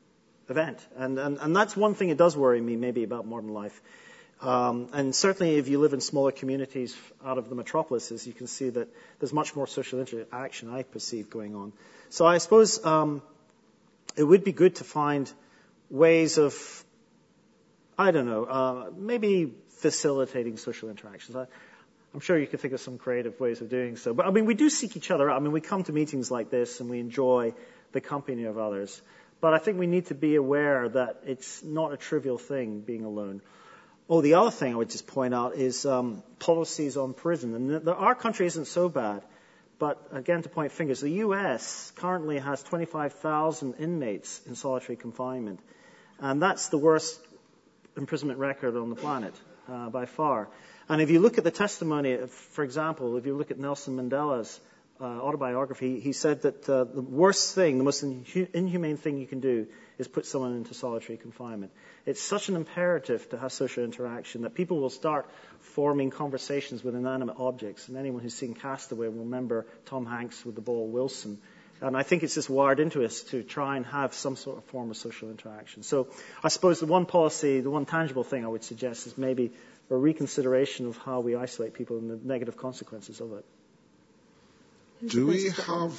event. And, and, and that's one thing that does worry me maybe about modern life. Um, and certainly if you live in smaller communities out of the metropolises, you can see that there's much more social interaction I perceive going on. So I suppose um, it would be good to find ways of, I don't know, uh, maybe facilitating social interactions. I, I'm sure you could think of some creative ways of doing so. But I mean, we do seek each other out. I mean, we come to meetings like this and we enjoy the company of others. But I think we need to be aware that it's not a trivial thing being alone. Oh, the other thing I would just point out is um, policies on prison. And the, the, our country isn't so bad. But again, to point fingers, the U S currently has twenty-five thousand inmates in solitary confinement. And that's the worst imprisonment record on the planet uh, by far. And if you look at the testimony, for example, if you look at Nelson Mandela's uh, autobiography, he said that uh, the worst thing, the most inhu- inhumane thing you can do is put someone into solitary confinement. It's such an imperative to have social interaction that people will start forming conversations with inanimate objects. And anyone who's seen Castaway will remember Tom Hanks with the ball Wilson. And I think it's just wired into us to try and have some sort of form of social interaction. So I suppose the one policy, the one tangible thing I would suggest is maybe a reconsideration of how we isolate people and the negative consequences of it. Do we have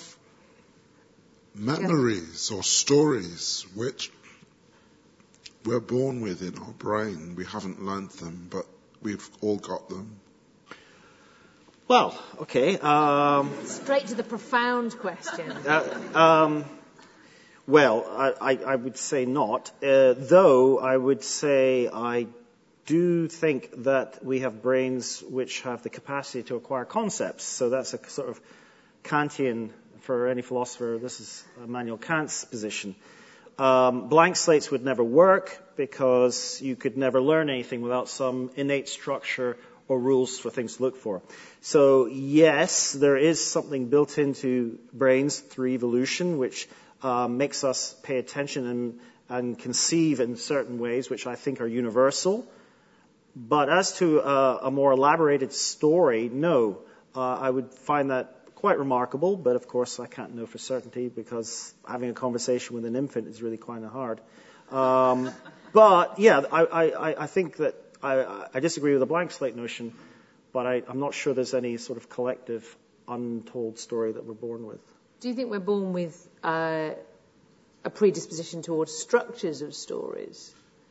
memories or stories which we're born with in our brain? We haven't learnt them, but we've all got them. Well, okay. Um, Straight to the profound question. Uh, um, well, I, I, I would say not, uh, though I would say I do think that we have brains which have the capacity to acquire concepts. So that's a sort of Kantian, for any philosopher, this is Immanuel Kant's position. Um, blank slates would never work because you could never learn anything without some innate structure or rules for things to look for. So yes, there is something built into brains through evolution which uh, makes us pay attention and, and conceive in certain ways which I think are universal. But as to uh, a more elaborated story, no. Uh, I would find that quite remarkable, but of course I can't know for certainty because having a conversation with an infant is really kind of hard. Um, but yeah, I, I, I think that I, I disagree with the blank slate notion, but I, I'm not sure there's any sort of collective untold story that we're born with. Do you think we're born with uh, a predisposition towards structures of stories?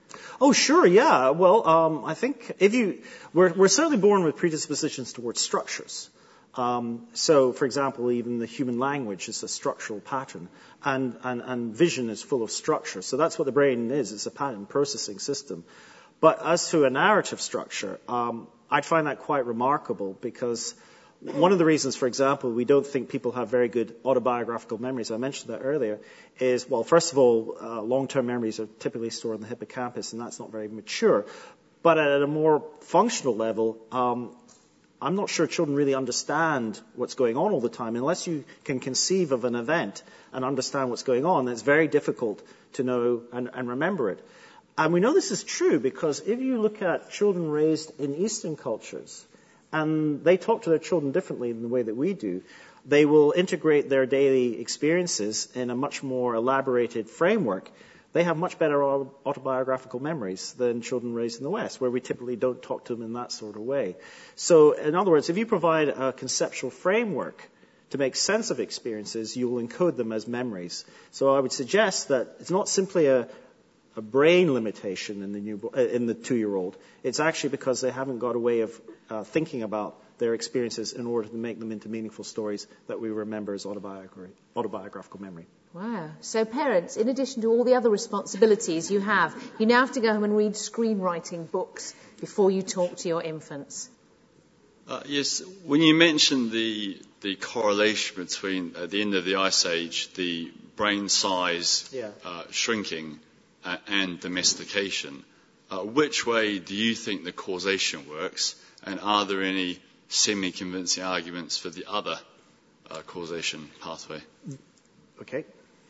Oh, sure, yeah. Well, um, I think if you, we're, we're certainly born with predispositions towards structures. Um, so, for example, even the human language is a structural pattern, and, and, and vision is full of structure. So that's what the brain is. It's a pattern processing system. But as to a narrative structure, um, I'd find that quite remarkable, because one of the reasons, for example, we don't think people have very good autobiographical memories, I mentioned that earlier, is, well, first of all, uh, long-term memories are typically stored in the hippocampus, and that's not very mature. But at a more functional level, um, I'm not sure children really understand what's going on all the time. Unless you can conceive of an event and understand what's going on, it's very difficult to know and, and remember it. And we know this is true because if you look at children raised in Eastern cultures, and they talk to their children differently than the way that we do, they will integrate their daily experiences in a much more elaborated framework. They have much better autobiographical memories than children raised in the West, where we typically don't talk to them in that sort of way. So, in other words, if you provide a conceptual framework to make sense of experiences, you will encode them as memories. So I would suggest that it's not simply a, a brain limitation in the, new, in the two-year-old. It's actually because they haven't got a way of uh, thinking about their experiences in order to make them into meaningful stories that we remember as autobiography, autobiographical memory. Wow. So parents, in addition to all the other responsibilities you have, you now have to go home and read screenwriting books before you talk to your infants. Uh, yes, when you mentioned the the correlation between, at the end of the Ice Age, the brain size yeah. uh, shrinking uh, and domestication, uh, which way do you think the causation works? And are there any semi-convincing arguments for the other uh, causation pathway? Okay.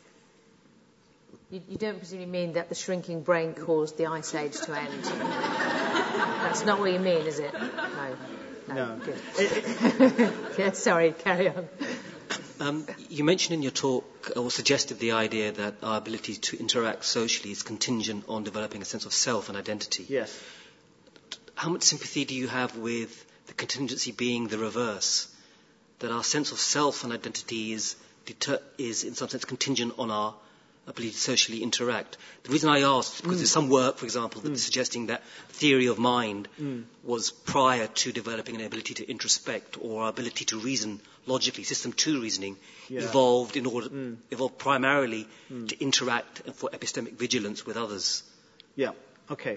You, you don't presumably mean that the shrinking brain caused the Ice Age to end? That's not what you mean, is it? No. No. No. Good. Yeah, sorry, carry on. Um, you mentioned in your talk, or suggested the idea that our ability to interact socially is contingent on developing a sense of self and identity. Yes. How much sympathy do you have with the contingency being the reverse? That our sense of self and identity is, deter- is in some sense contingent on our ability to socially interact. The reason I asked is because mm. there's some work, for example, that's mm. suggesting that theory of mind mm. was prior to developing an ability to introspect, or our ability to reason logically. System two reasoning yeah. evolved in order mm. evolved primarily mm. to interact and for epistemic vigilance with others. Yeah. Okay.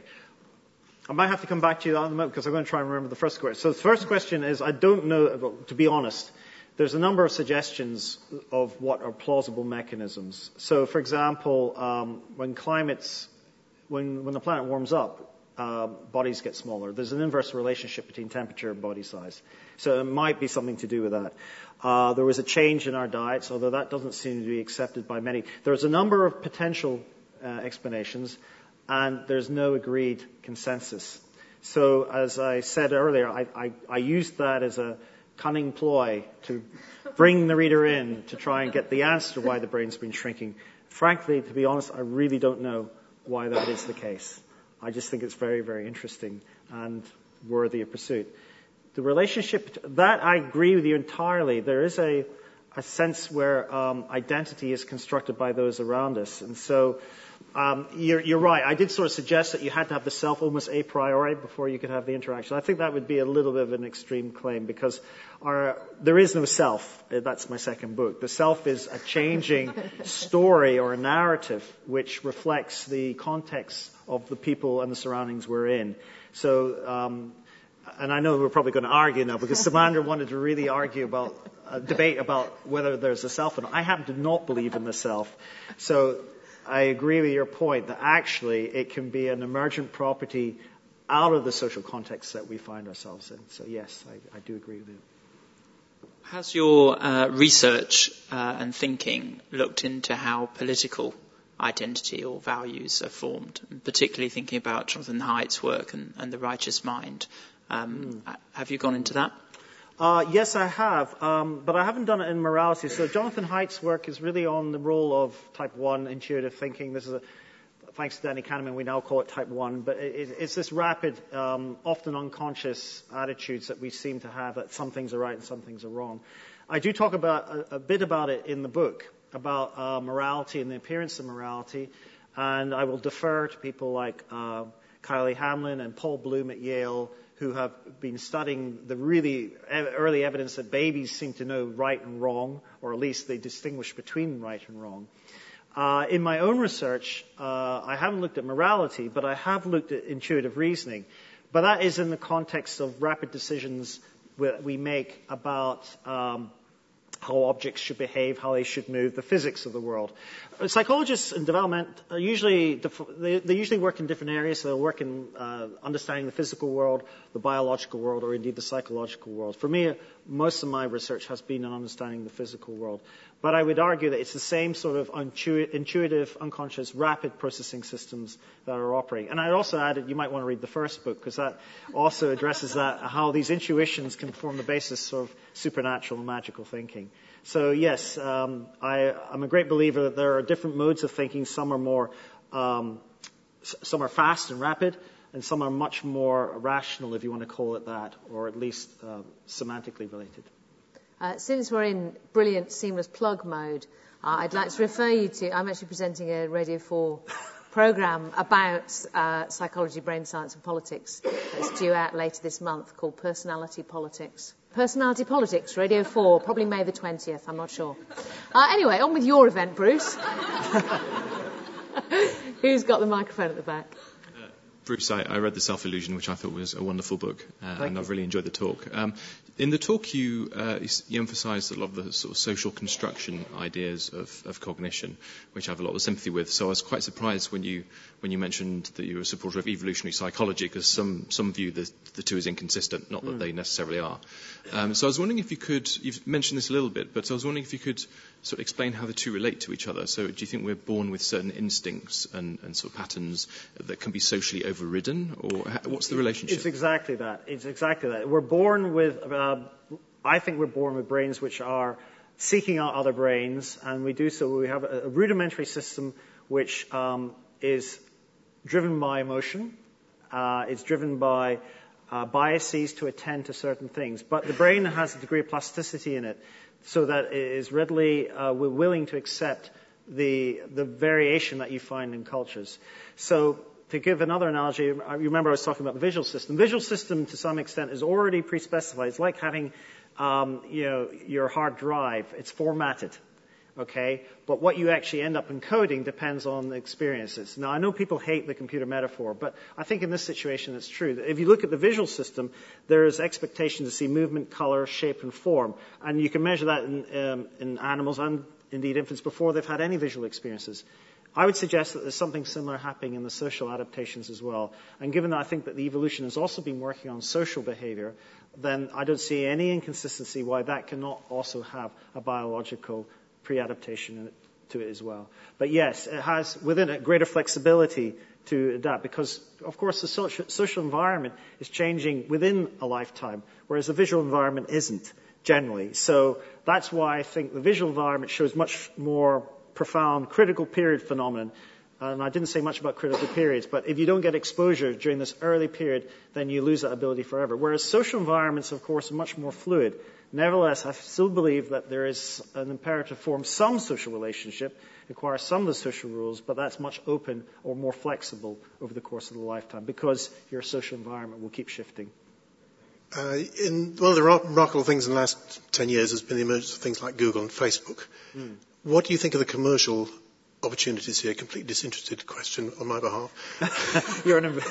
I might have to come back to you on the moment because I'm going to try and remember the first question. So the first question is, I don't know, well, to be honest, there's a number of suggestions of what are plausible mechanisms. So, for example, um, when climates, when, when the planet warms up, uh, bodies get smaller. There's an inverse relationship between temperature and body size. So it might be something to do with that. Uh, there was a change in our diets, although that doesn't seem to be accepted by many. There's a number of potential uh, explanations, and there's no agreed consensus. So, as I said earlier, I, I, I used that as a cunning ploy to bring the reader in to try and get the answer to why the brain's been shrinking. Frankly, to be honest, I really don't know why that is the case. I just think it's very, very interesting and worthy of pursuit. The relationship, that I agree with you entirely. There is a, a sense where um, identity is constructed by those around us. And so um, you're, you're right. I did sort of suggest that you had to have the self almost a priori before you could have the interaction. I think that would be a little bit of an extreme claim because our, there is no self. That's my second book. The self is a changing story or a narrative which reflects the context of the people and the surroundings we're in. So, um, and I know we're probably going to argue now because Samantha wanted to really argue about, uh, debate about whether there's a self or not. I happen to not believe in the self. So I agree with your point that actually it can be an emergent property out of the social context that we find ourselves in. So yes, I, I do agree with you. Has your uh, research uh, and thinking looked into how political identity or values are formed, and particularly thinking about Jonathan Haidt's work and, and the righteous mind? Um, mm. Have you gone into that? Uh, yes, I have, um, but I haven't done it in morality. So Jonathan Haidt's work is really on the role of type one intuitive thinking. This is a, thanks to Danny Kahneman, we now call it type one, but it, it's this rapid, um, often unconscious attitudes that we seem to have that some things are right and some things are wrong. I do talk about a, a bit about it in the book, about uh, morality and the appearance of morality. And I will defer to people like uh, Kylie Hamlin and Paul Bloom at Yale, who have been studying the really early evidence that babies seem to know right and wrong, or at least they distinguish between right and wrong. Uh, in my own research, uh, I haven't looked at morality, but I have looked at intuitive reasoning. But that is in the context of rapid decisions we make about um, how objects should behave, how they should move, the physics of the world. Psychologists in development are usually, they, they usually work in different areas. So they'll work in uh, understanding the physical world, the biological world, or indeed the psychological world. For me, most of my research has been on understanding the physical world. But I would argue that it's the same sort of intuitive, unconscious, rapid processing systems that are operating. And I also added, you might want to read the first book, because that also addresses that, how these intuitions can form the basis of supernatural and magical thinking. So yes, um, I, I'm a great believer that there are different modes of thinking. Some are more, um, some are fast and rapid, and some are much more rational, if you want to call it that, or at least uh, semantically related. Uh, since we're in brilliant seamless plug mode, uh, I'd like to refer you to, I'm actually presenting a Radio four programme about uh, psychology, brain science and politics that's due out later this month, called Personality Politics. Personality Politics, Radio four, probably May the twentieth, I'm not sure. Uh, anyway, on with your event, Bruce. Who's got the microphone at the back? Uh, Bruce, I, I read The Self-Illusion, which I thought was a wonderful book, uh, and you. I've really enjoyed the talk. Um, in the talk, you, uh, you emphasised a lot of the sort of social construction ideas of, of cognition, which I have a lot of sympathy with. So I was quite surprised when you when you mentioned that you were a supporter of evolutionary psychology, because some some view the the two as inconsistent, not that mm. they necessarily are. Um, so I was wondering if you could, you've mentioned this a little bit, but I was wondering if you could sort of explain how the two relate to each other. So do you think we're born with certain instincts and, and sort of patterns that can be socially overridden, or ha- what's the relationship? It's exactly that. It's exactly that. We're born with, uh, I think we're born with brains which are seeking out other brains, and we do so. We have a, a rudimentary system which um, is driven by emotion. Uh, it's driven by uh, biases to attend to certain things. But the brain has a degree of plasticity in it, so that it is readily uh, we're willing to accept the the variation that you find in cultures. So to give another analogy, you remember I was talking about the visual system. Visual system, to some extent, is already pre-specified. It's like having um, you know your hard drive. It's formatted. Okay, but what you actually end up encoding depends on the experiences. Now, I know people hate the computer metaphor, but I think in this situation it's true. If you look at the visual system, there is expectation to see movement, color, shape, and form. And you can measure that in, um, in animals and indeed infants before they've had any visual experiences. I would suggest that there's something similar happening in the social adaptations as well. And given that I think that the evolution has also been working on social behavior, then I don't see any inconsistency why that cannot also have a biological pre-adaptation to it as well. But yes, it has within it greater flexibility to adapt, because of course the social, social environment is changing within a lifetime, whereas the visual environment isn't generally. So that's why I think the visual environment shows much more profound critical period phenomenon. And I didn't say much about critical periods, but if you don't get exposure during this early period, then you lose that ability forever. Whereas social environments, of course, are much more fluid. Nevertheless, I still believe that there is an imperative to form some social relationship, acquire some of the social rules, but that's much open or more flexible over the course of the lifetime, because your social environment will keep shifting. Uh, in, one of the remarkable things in the last ten years has been the emergence of things like Google and Facebook. Mm. What do you think of the commercial opportunities here? Completely disinterested question on my behalf. You're an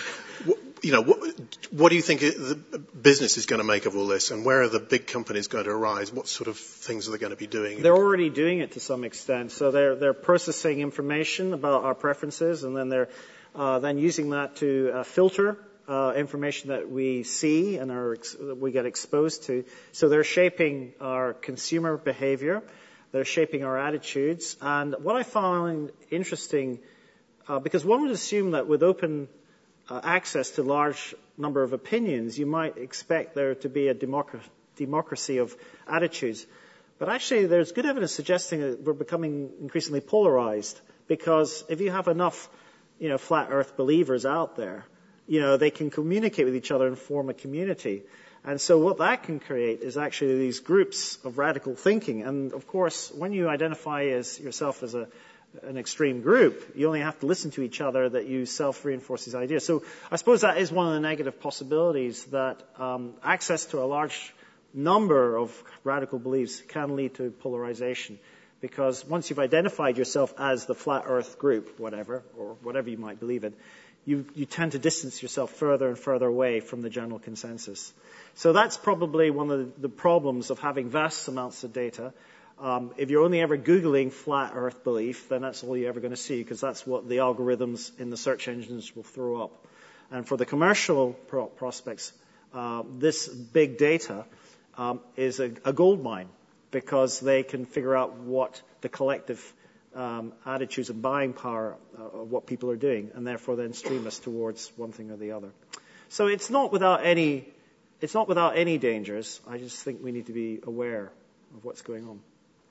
You know, what, what do you think the business is going to make of all this, and where are the big companies going to arise? What sort of things are they going to be doing? They're already doing it to some extent. So they're they're processing information about our preferences, and then they're uh, then using that to uh, filter uh, information that we see and are ex- we get exposed to. So they're shaping our consumer behavior. They're shaping our attitudes. And what I find interesting, uh, because one would assume that with open Uh, access to large number of opinions, you might expect there to be a democra- democracy of attitudes. But actually, there's good evidence suggesting that we're becoming increasingly polarized, because if you have enough, you know, flat earth believers out there, you know, they can communicate with each other and form a community. And so what that can create is actually these groups of radical thinking. And of course, when you identify as yourself as a an extreme group. You only have to listen to each other that you self-reinforce these ideas. So I suppose that is one of the negative possibilities, that um, access to a large number of radical beliefs can lead to polarization. Because once you've identified yourself as the flat earth group, whatever, or whatever you might believe in, you, you tend to distance yourself further and further away from the general consensus. So that's probably one of the, the problems of having vast amounts of data. Um, if you're only ever Googling flat earth belief, then that's all you're ever going to see, because that's what the algorithms in the search engines will throw up. And for the commercial pro- prospects, uh, this big data um, is a, a gold mine, because they can figure out what the collective um, attitudes and buying power uh, of what people are doing, and therefore then stream us towards one thing or the other. So it's not without any, it's not without any dangers. I just think we need to be aware of what's going on.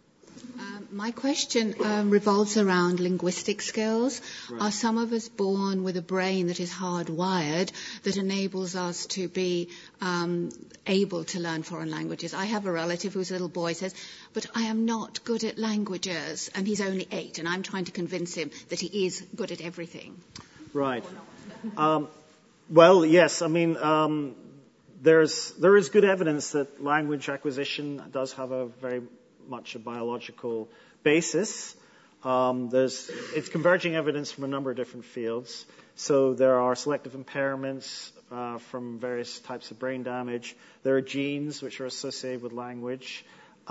Um, my question um, revolves around linguistic skills. Right. Are some of us born with a brain that is hardwired that enables us to be um, able to learn foreign languages? I have a relative whose little boy says, but I am not good at languages, and he's only eight, and I'm trying to convince him that he is good at everything. Right. um, well, yes, I mean, um, there's there is good evidence that language acquisition does have a very much a biological basis. Um, there's, it's converging evidence from a number of different fields. So there are selective impairments uh, from various types of brain damage. There are genes which are associated with language.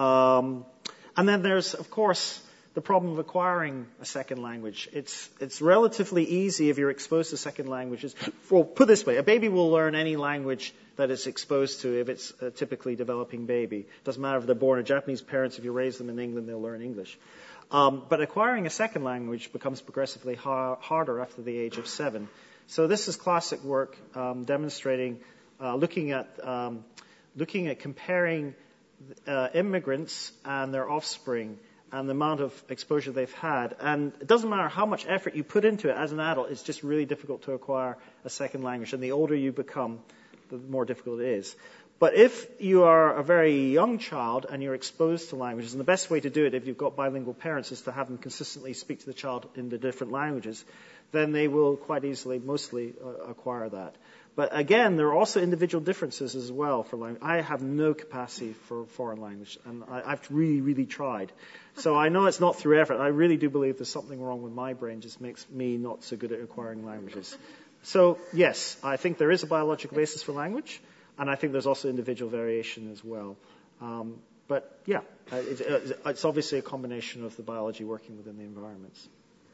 Um, and then there's, of course, the problem of acquiring a second language. It's it's relatively easy if you're exposed to second languages. Well, put it this way, a baby will learn any language that it's exposed to if it's a typically developing baby. It doesn't matter if they're born to Japanese parents. If you raise them in England, they'll learn English. Um, but acquiring a second language becomes progressively har- harder after the age of seven. So this is classic work um, demonstrating, uh, looking at um, looking at comparing uh, immigrants and their offspring and the amount of exposure they've had. And it doesn't matter how much effort you put into it as an adult, it's just really difficult to acquire a second language. And the older you become, the more difficult it is. But if you are a very young child and you're exposed to languages, and the best way to do it if you've got bilingual parents is to have them consistently speak to the child in the different languages, then they will quite easily, mostly, uh, acquire that. But again, there are also individual differences as well for language. I have no capacity for foreign language, and I, I've really, really tried. So I know it's not through effort. I really do believe there's something wrong with my brain, just makes me not so good at acquiring languages. So, yes, I think there is a biological basis for language, and I think there's also individual variation as well. Um, but, yeah, it, it, it's obviously a combination of the biology working within the environments.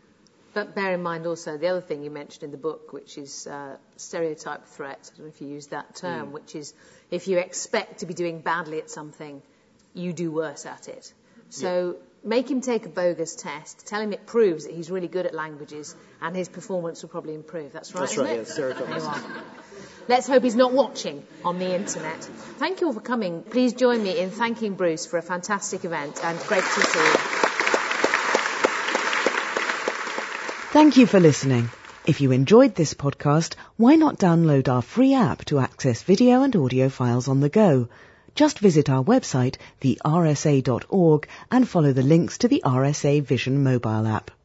But bear in mind also the other thing you mentioned in the book, which is uh, stereotype threat. I don't know if you use that term, mm. which is if you expect to be doing badly at something, you do worse at it. So yeah. Make him take a bogus test. Tell him it proves that he's really good at languages, and his performance will probably improve. That's right, That's isn't right, it? yeah, stereotype. Let's hope he's not watching on the internet. Thank you all for coming. Please join me in thanking Bruce for a fantastic event, and great to see you. Thank you for listening. If you enjoyed this podcast, why not download our free app to access video and audio files on the go? Just visit our website, the r s a dot org, and follow the links to the R S A Vision mobile app.